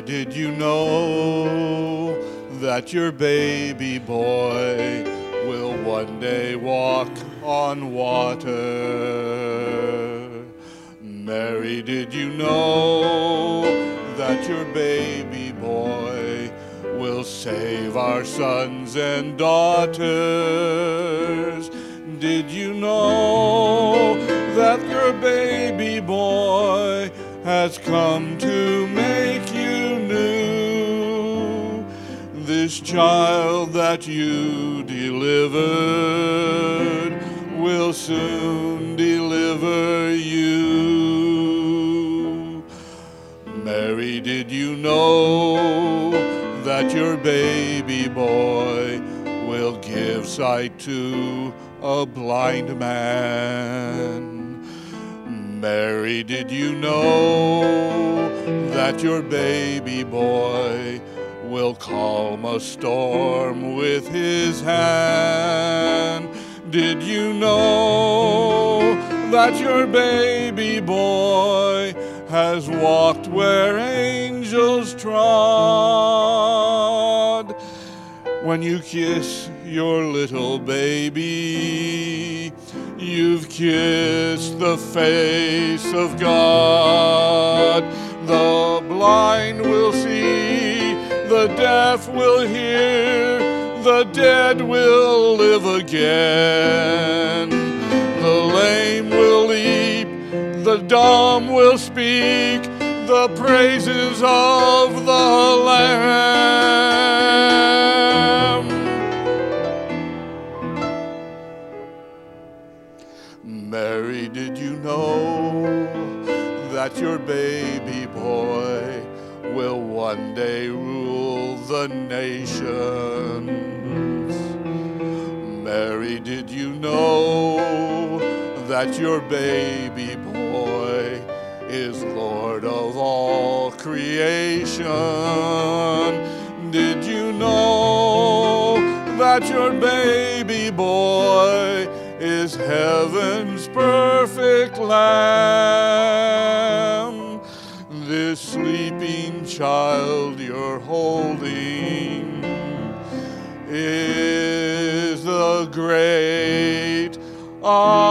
did you know that your baby boy will one day walk on water? Mary, did you know that your baby boy will save our sons and daughters? Did you know that your baby boy has come to make you new? This child that you delivered will soon deliver you. Mary, did you know that your baby boy will give sight to a blind man? Mary, did you know that your baby boy will calm a storm with his hand? Did you know that your baby boy has walked where angels trod? When you kiss your little baby, you've kissed the face of God. The blind will see, the deaf will hear, the dead will live again. The lame will leap, the dumb will speak, the praises of the Lamb. Mary, did you know that your baby boy will one day rule the nations? Mary, did you know that your baby boy is Lord of all creation? Did you know that your baby boy is heaven's perfect Lamb? This sleeping child you're holding is the great I